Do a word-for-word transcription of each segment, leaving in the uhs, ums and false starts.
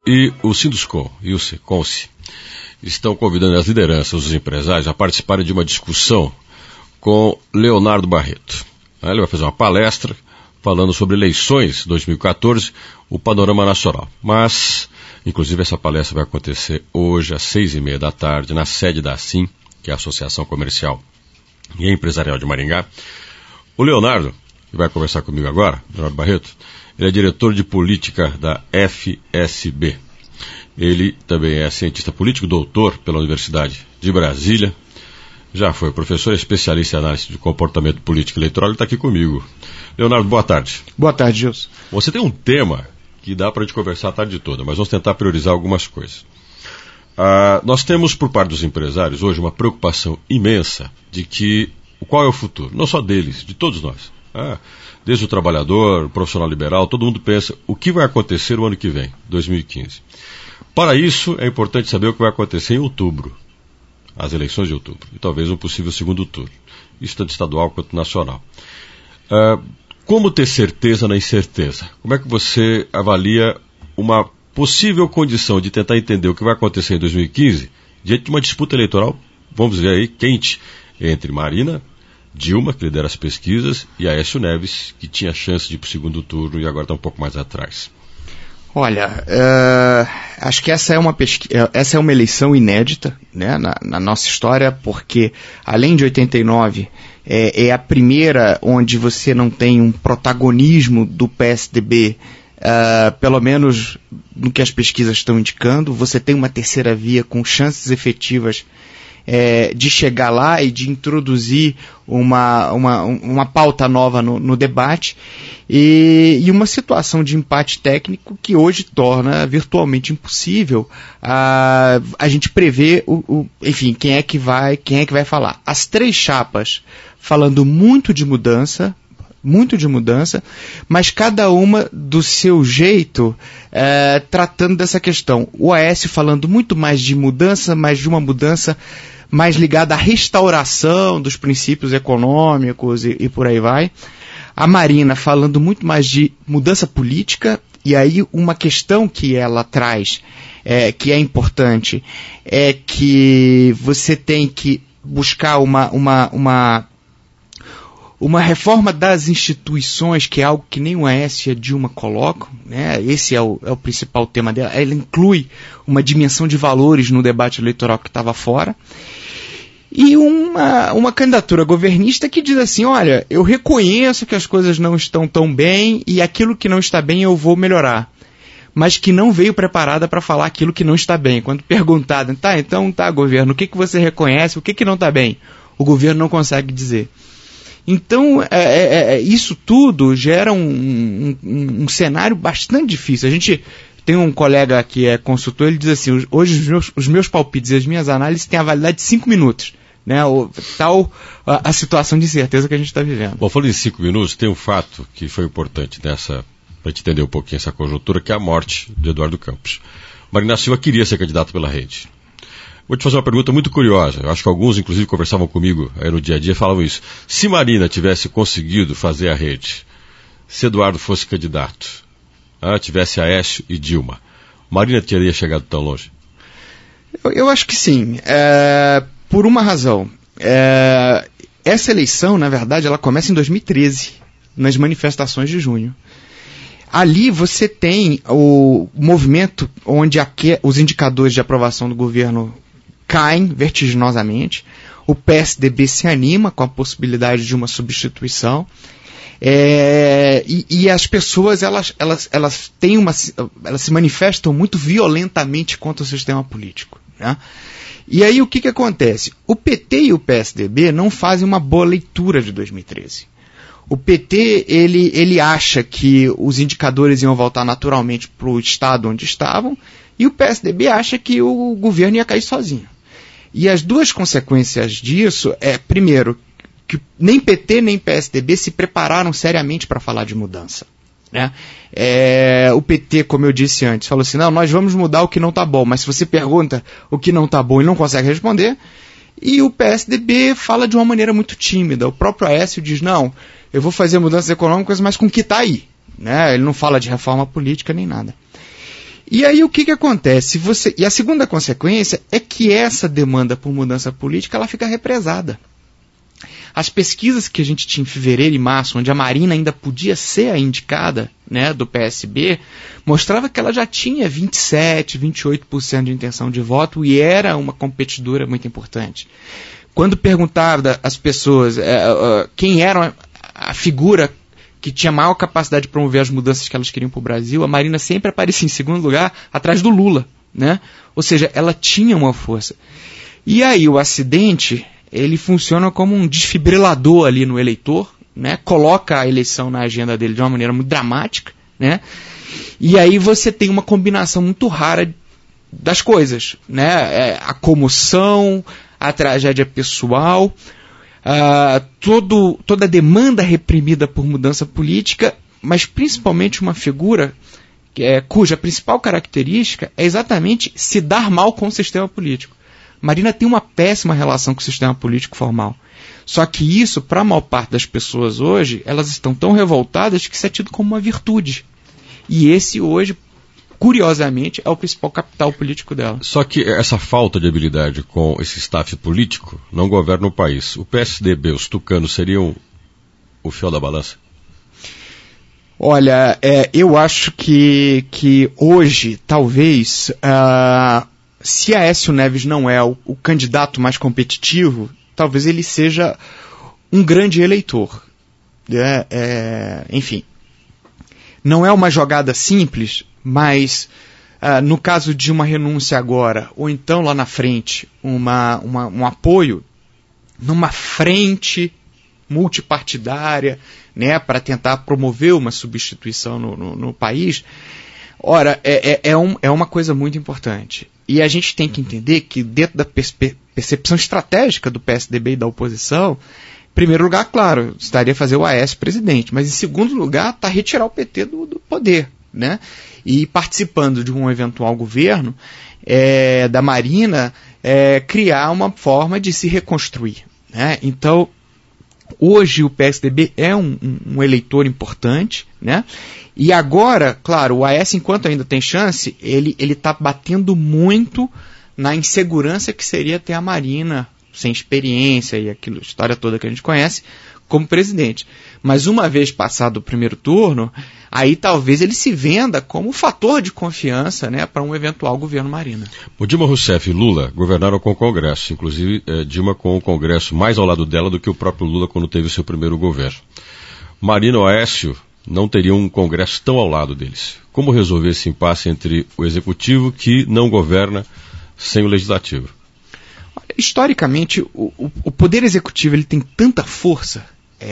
E o Sinduscom e o Conce estão convidando as lideranças, os empresários, a participarem de uma discussão com Leonardo Barreto. Ele vai fazer uma palestra falando sobre eleições dois mil e quatorze, o panorama nacional. Mas, inclusive, essa palestra vai acontecer hoje às seis e meia da tarde, na sede da ASIM, que é a Associação Comercial e Empresarial de Maringá. O Leonardo, que vai conversar comigo agora, Leonardo Barreto, ele é diretor de política da F S B. Ele também é cientista político, doutor pela Universidade de Brasília. Já foi professor especialista em análise de comportamento político eleitoral. Ele está aqui comigo. Leonardo, boa tarde. Boa tarde, Gilson. Você tem um tema que dá para a gente conversar a tarde toda, mas vamos tentar priorizar algumas coisas. Ah, nós temos, por parte dos empresários, hoje uma preocupação imensa de que, qual é o futuro? Não só deles, de todos nós. Ah, desde o trabalhador, o profissional liberal, todo mundo pensa o que vai acontecer o ano que vem, dois mil e quinze. Para isso, é importante saber o que vai acontecer em outubro, as eleições de outubro, e talvez um possível segundo turno, isso tanto estadual quanto nacional. Ah, como ter certeza na incerteza? Como é que você avalia uma possível condição de tentar entender o que vai acontecer em dois mil e quinze, diante de uma disputa eleitoral, vamos dizer aí, quente, entre Marina, Dilma, que lidera as pesquisas, e Aécio Neves, que tinha chance de ir para o segundo turno e agora está um pouco mais atrás? Olha, uh, acho que essa é uma pesqui- essa é uma eleição inédita, né, na, na nossa história, porque além de oitenta e nove, é, é a primeira onde você não tem um protagonismo do P S D B, uh, pelo menos no que as pesquisas estão indicando. Você tem uma terceira via com chances efetivas É, de chegar lá e de introduzir uma, uma, uma pauta nova no, no debate e, e uma situação de empate técnico que hoje torna virtualmente impossível a, a gente prever o, o, enfim, quem é que vai, quem é que vai falar. As três chapas falando muito de mudança, muito de mudança, mas cada uma do seu jeito, é, tratando dessa questão. O Aécio falando muito mais de mudança, mas de uma mudança mais ligada à restauração dos princípios econômicos e, e por aí vai. A Marina falando muito mais de mudança política, e aí uma questão que ela traz, é, que é importante, é que você tem que buscar uma, uma, uma, uma reforma das instituições, que é algo que nem o Aécio e a Dilma colocam, né? Esse é o, é o principal tema dela. Ela inclui uma dimensão de valores no debate eleitoral que estava fora. E uma, uma candidatura governista que diz assim, olha, eu reconheço que as coisas não estão tão bem e aquilo que não está bem eu vou melhorar. Mas que não veio preparada para falar aquilo que não está bem. Quando perguntado, tá, então tá, governo, o que, que você reconhece, o que, que não está bem? O governo não consegue dizer. Então, é, é, é, isso tudo gera um, um, um cenário bastante difícil. A gente tem um colega que é consultor, ele diz assim, hoje os meus, os meus palpites e as minhas análises têm a validade de cinco minutos. Né, o, tal a, a situação de incerteza que a gente está vivendo. Bom, falando em cinco minutos, tem um fato que foi importante nessa, para gente entender um pouquinho essa conjuntura, que é a morte de Eduardo Campos. Marina Silva queria ser candidato pela Rede. Vou te fazer uma pergunta muito curiosa. Eu acho que alguns, inclusive, conversavam comigo aí no dia a dia e falavam isso. Se Marina tivesse conseguido fazer a Rede, se Eduardo fosse candidato, ah, tivesse Aécio e Dilma, Marina teria chegado tão longe? Eu, eu acho que sim. É... Por uma razão, é, essa eleição, na verdade, ela começa em dois mil e treze, nas manifestações de junho. Ali você tem o movimento onde aqui, os indicadores de aprovação do governo caem vertiginosamente, o P S D B se anima com a possibilidade de uma substituição, é, e, e as pessoas elas, elas, elas, têm uma, elas se manifestam muito violentamente contra o sistema político, né? E aí o que, que acontece? O P T e o P S D B não fazem uma boa leitura de dois mil e treze. O P T ele, ele acha que os indicadores iam voltar naturalmente para o estado onde estavam, e o P S D B acha que o governo ia cair sozinho. E as duas consequências disso é, primeiro, que nem P T nem P S D B se prepararam seriamente para falar de mudança. Né? É, o P T, como eu disse antes, falou assim, não, nós vamos mudar o que não está bom, mas se você pergunta o que não está bom e não consegue responder, e o P S D B fala de uma maneira muito tímida. O próprio Aécio diz, não, eu vou fazer mudanças econômicas, mas com o que está aí. Né? Ele não fala de reforma política nem nada. E aí o que, que acontece? Você, e a segunda consequência é que essa demanda por mudança política ela fica represada. As pesquisas que a gente tinha em fevereiro e março, onde a Marina ainda podia ser a indicada, né, do P S B, mostrava que ela já tinha vinte e sete, vinte e oito por cento de intenção de voto e era uma competidora muito importante. Quando perguntava às pessoas é, uh, quem era a, a figura que tinha maior capacidade de promover as mudanças que elas queriam para o Brasil, a Marina sempre aparecia em segundo lugar, atrás do Lula, né? Ou seja, ela tinha uma força. E aí o acidente, ele funciona como um desfibrilador ali no eleitor, né? Coloca a eleição na agenda dele de uma maneira muito dramática, né? E aí você tem uma combinação muito rara das coisas, né? É, a comoção, a tragédia pessoal, uh, todo, toda a demanda reprimida por mudança política, mas principalmente uma figura que é, cuja principal característica é exatamente se dar mal com o sistema político. Marina tem uma péssima relação com o sistema político formal. Só que isso, para a maior parte das pessoas hoje, elas estão tão revoltadas que isso é tido como uma virtude. E esse hoje, curiosamente, é o principal capital político dela. Só que essa falta de habilidade com esse staff político não governa o país. O P S D B, os tucanos, seriam o fiel da balança? Olha, é, eu acho que, que hoje, talvez, uh, se Aécio Neves não é o, o candidato mais competitivo, talvez ele seja um grande eleitor. É, é, enfim, não é uma jogada simples, mas uh, no caso de uma renúncia agora, ou então lá na frente, uma, uma, um apoio numa frente multipartidária, né, para tentar promover uma substituição no, no, no país, ora, é, é, é, um, é uma coisa muito importante. E a gente tem que entender que dentro da perspe- percepção estratégica do P S D B e da oposição, em primeiro lugar, claro, estaria fazer o Aécio presidente, mas em segundo lugar está retirar o P T do, do poder, né? E participando de um eventual governo é, da Marina, é, criar uma forma de se reconstruir, né? Então, hoje o P S D B é um, um, um eleitor importante, né? E agora, claro, o Aécio, enquanto ainda tem chance, ele está batendo muito na insegurança que seria ter a Marina, sem experiência e aquela história toda que a gente conhece, como presidente. Mas uma vez passado o primeiro turno, aí talvez ele se venda como fator de confiança, né, para um eventual governo Marina. O Dilma Rousseff e Lula governaram com o Congresso, inclusive eh, Dilma com o Congresso mais ao lado dela do que o próprio Lula quando teve o seu primeiro governo. Marina ou Aécio não teriam um Congresso tão ao lado deles. Como resolver esse impasse entre o Executivo, que não governa, sem o Legislativo? Historicamente, o, o, o Poder Executivo ele tem tanta força,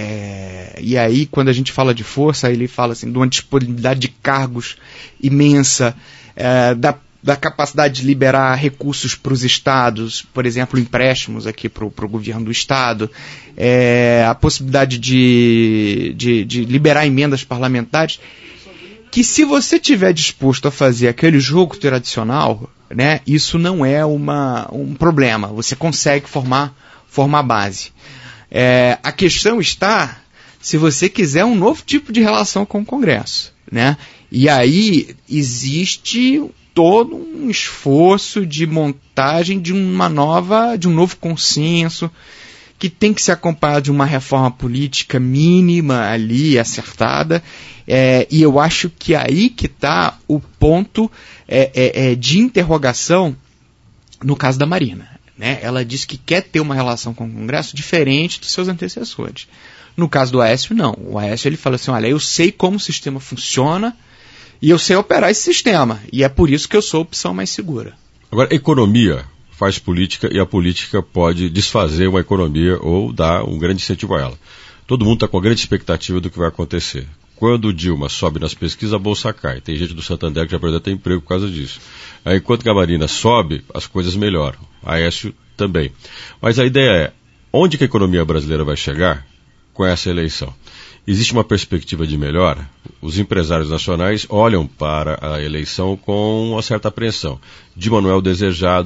é, e aí quando a gente fala de força, ele fala assim, de uma disponibilidade de cargos imensa, é, da, da capacidade de liberar recursos para os estados, por exemplo, empréstimos aqui para o governo do estado, é, a possibilidade de, de, de liberar emendas parlamentares, que se você estiver disposto a fazer aquele jogo tradicional, né, isso não é uma, um problema, você consegue formar, formar base. É, a questão está se você quiser um novo tipo de relação com o Congresso, né? E aí existe todo um esforço de montagem de uma nova, de um novo consenso, que tem que ser acompanhado de uma reforma política mínima ali, acertada, é, e eu acho que aí que está o ponto é, é, é, de interrogação no caso da Marina, né? Ela diz que quer ter uma relação com o Congresso diferente dos seus antecessores. No caso do Aécio, não. O Aécio ele fala assim, olha, eu sei como o sistema funciona e eu sei operar esse sistema, e é por isso que eu sou a opção mais segura. Agora, economia faz política e a política pode desfazer uma economia ou dar um grande incentivo a ela. Todo mundo está com a grande expectativa do que vai acontecer. Quando o Dilma sobe nas pesquisas, a bolsa cai. Tem gente do Santander que já perdeu até emprego por causa disso. Aí, enquanto a Marina sobe, as coisas melhoram. A Aécio também. Mas a ideia é, onde que a economia brasileira vai chegar com essa eleição? Existe uma perspectiva de melhora? Os empresários nacionais olham para a eleição com uma certa apreensão. Dilma não é o desejado,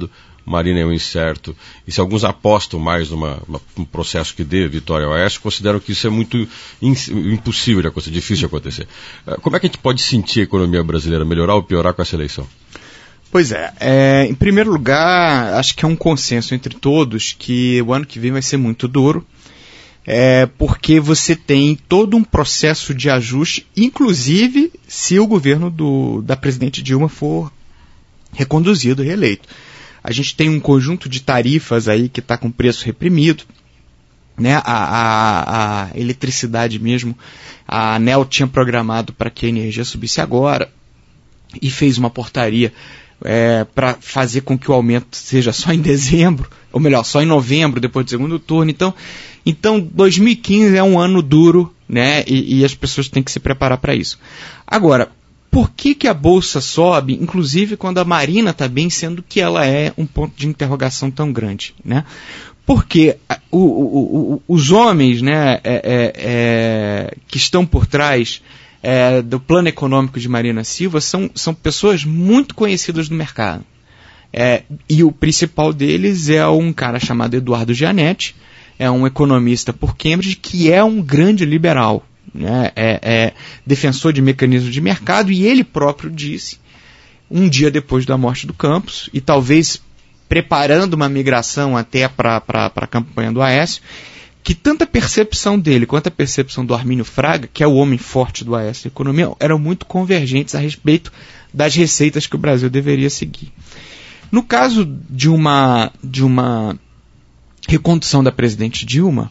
Marina é um incerto, e se alguns apostam mais numa, numa, num processo que dê vitória ao Aécio, consideram que isso é muito in, impossível de acontecer, difícil de acontecer. Como é que a gente pode sentir a economia brasileira melhorar ou piorar com essa eleição? Pois é, é, em primeiro lugar, acho que é um consenso entre todos que o ano que vem vai ser muito duro, é, porque você tem todo um processo de ajuste, inclusive se o governo do, da presidente Dilma for reconduzido, reeleito. A gente tem um conjunto de tarifas aí que está com preço reprimido, né? a, a, a eletricidade mesmo, a ANEEL tinha programado para que a energia subisse agora e fez uma portaria É, para fazer com que o aumento seja só em dezembro, ou melhor, só em novembro, depois do segundo turno. Então, então dois mil e quinze é um ano duro, né, e, e as pessoas têm que se preparar para isso. Agora, por que, que a Bolsa sobe, inclusive quando a Marina está bem, sendo que ela é um ponto de interrogação tão grande? Né? Porque o, o, o, os homens, né, é, é, é, que estão por trás É, do plano econômico de Marina Silva são, são pessoas muito conhecidas no mercado. É, e o principal deles é um cara chamado Eduardo Gianetti, é um economista por Cambridge, que é um grande liberal, né? é, é defensor de mecanismos de mercado, e ele próprio disse, um dia depois da morte do Campos, e talvez preparando uma migração até para a campanha do Aécio, que tanta percepção dele quanto a percepção do Armínio Fraga, que é o homem forte do Aécio da Economia, eram muito convergentes a respeito das receitas que o Brasil deveria seguir. No caso de uma, de uma recondução da presidente Dilma,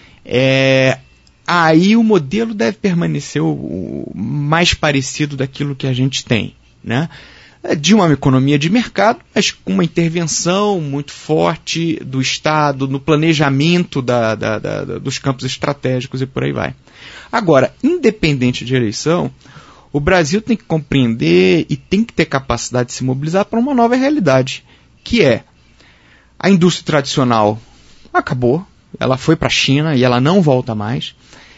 é, aí o modelo deve permanecer o, o mais parecido daquilo que a gente tem, né? De uma economia de mercado, mas com uma intervenção muito forte do Estado no planejamento da, da, da, dos campos estratégicos e por aí vai. Agora, independente de eleição, o Brasil tem que compreender e tem que ter capacidade de se mobilizar para uma nova realidade, que é a indústria tradicional acabou, ela foi para a China e ela não volta mais,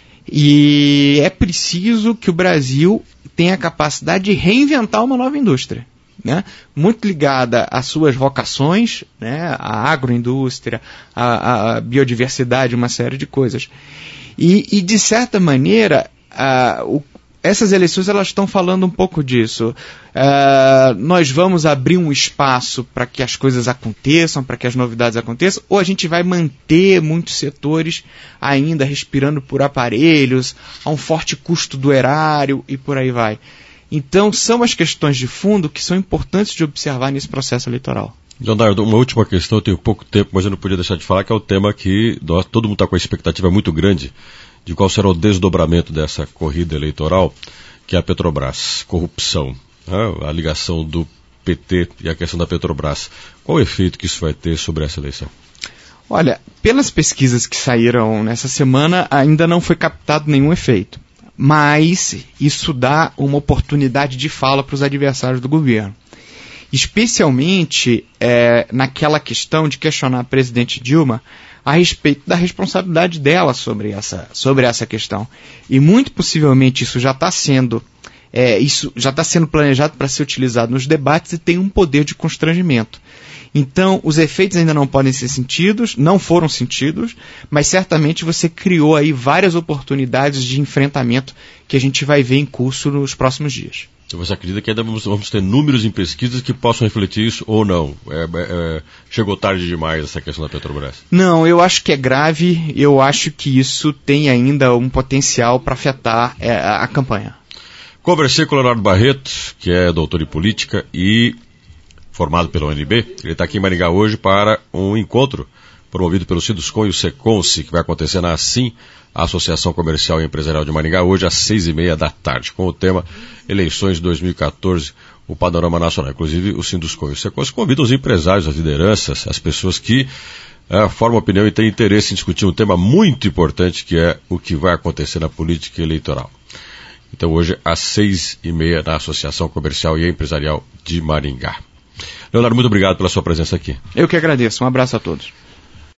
e é preciso que o Brasil tenha a capacidade de reinventar uma nova indústria, né? Muito ligada às suas vocações, né? A agroindústria, a, a biodiversidade, uma série de coisas. E, e de certa maneira, a, o, essas eleições elas estão falando um pouco disso. Uh, nós vamos abrir um espaço para que as coisas aconteçam, para que as novidades aconteçam, ou a gente vai manter muitos setores ainda respirando por aparelhos, a um forte custo do erário e por aí vai. Então são as questões de fundo que são importantes de observar nesse processo eleitoral. Leonardo, uma última questão, eu tenho pouco tempo, mas eu não podia deixar de falar, que é o tema que nós, todo mundo está com a expectativa muito grande de qual será o desdobramento dessa corrida eleitoral, que é a Petrobras, corrupção, né? A ligação do P T e a questão da Petrobras. Qual o efeito que isso vai ter sobre essa eleição? Olha, pelas pesquisas que saíram nessa semana, ainda não foi captado nenhum efeito. Mas isso dá uma oportunidade de fala para os adversários do governo. Especialmente é, naquela questão de questionar a presidente Dilma a respeito da responsabilidade dela sobre essa, sobre essa questão. E muito possivelmente isso já está sendo, é, isso já está sendo planejado para ser utilizado nos debates e tem um poder de constrangimento. Então, os efeitos ainda não podem ser sentidos, não foram sentidos, mas certamente você criou aí várias oportunidades de enfrentamento que a gente vai ver em curso nos próximos dias. Você acredita que ainda vamos, vamos ter números em pesquisas que possam refletir isso ou não? É, é, chegou tarde demais essa questão da Petrobras? Não, eu acho que é grave, eu acho que isso tem ainda um potencial para afetar é, a, a campanha. Conversei com o Leonardo Barreto, que é doutor em política e formado pela U N B. Ele está aqui em Maringá hoje para um encontro promovido pelo Sinduscom e o Seconce, que vai acontecer na ASSIM, a Associação Comercial e Empresarial de Maringá, hoje às seis e meia da tarde, com o tema Eleições dois mil e quatorze, o panorama nacional. Inclusive, o Sinduscom e o Seconce convidam os empresários, as lideranças, as pessoas que é, formam opinião e têm interesse em discutir um tema muito importante, que é o que vai acontecer na política eleitoral. Então, hoje, às seis e meia, na Associação Comercial e Empresarial de Maringá. Leonardo, muito obrigado pela sua presença aqui. Eu que agradeço. Um abraço a todos.